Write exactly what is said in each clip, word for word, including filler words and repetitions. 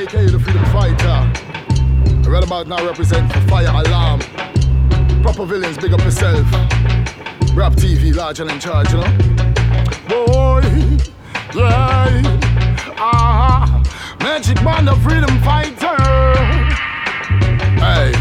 aka the freedom fighter. Right about now represent for Fire Alarm. Proper villains, big up yourself. Rap T V, large and in charge, you know. Boy, yeah, ah, Magic Man, the freedom fighter. Hey,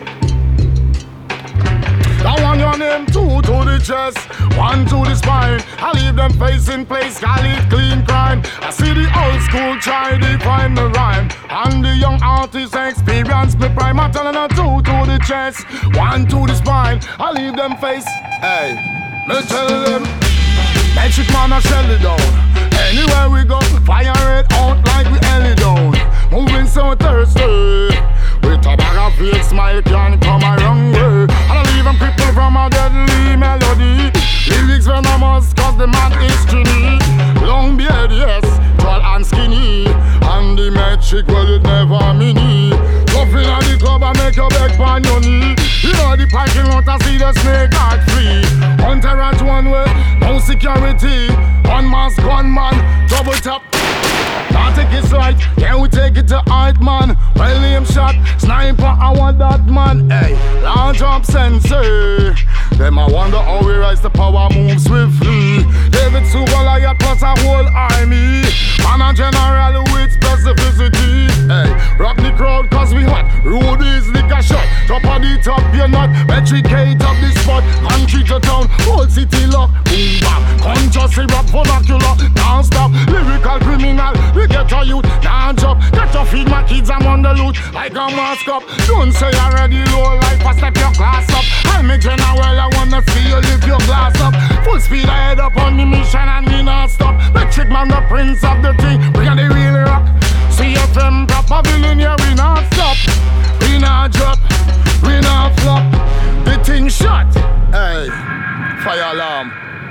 I want your name two to the chest, one to the spine. I leave them face in place, call it clean crime. I see the old school try to find the rhyme, and the young artist experience me prime. I'm telling her two to the chest, one to the spine. I leave them face, hey, me tell them, Magic Man I shell it down. Anywhere we go, fire it out like we hell it down. Moving so thirsty, with a bag of fake smile can't come a wrong way. And I leave them crippled from a deadly melody. Lyrics venomous cause the man is skinny. Long beard, yes, tall and skinny. And the magic, well it never mini. Coffin at the club and make your beg on your knee. You know the parking lot I see the snake heart free. Hunter at one way, no security. One mask, gunman, double tap. Can't take it right, can we take it to height, man? Well, name shot, sniper, I want that man. Hey, large up sensei. Them I wonder how we rise the power, move swiftly. David to Goliath plus a whole army. Man a general with specificity. Hey, rock the crowd cause we hot. Road is liquor shot. Top of the top, you're not. Metricate up the spot. Country to town, whole city lock. Boom bam, conscious rap vernacular. Can't stop, lyrical criminal. We get a youth, can't drop. Got to feed my kids, I'm on the loot. Like a mask up. Don't say you're ready, low life, I step your class up. I'm a general, I wanna see you lift your glass up. Full speed ahead up on the mission and we not stop. Magic Man, the prince of the thing, we are the real rock. C F M, proper villain, yeah, we not stop. We not drop, we not flop. The thing shot, hey, Fire Alarm.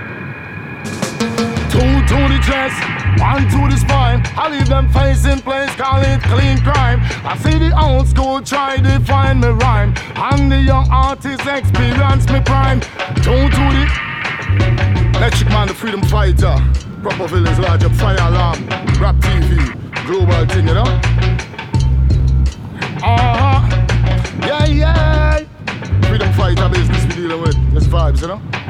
Two to the chest, one to the spine. I leave them face in place, call it clean crime. I see the old school try to find me rhyme, and the young artist experience me prime. Two to the Magic Man, the freedom fighter. Proper villains, large up, Fire Alarm. Rap T V, global thing, you know. Uh-huh, yeah, yeah. Freedom fighter business we dealing with, just vibes, you know.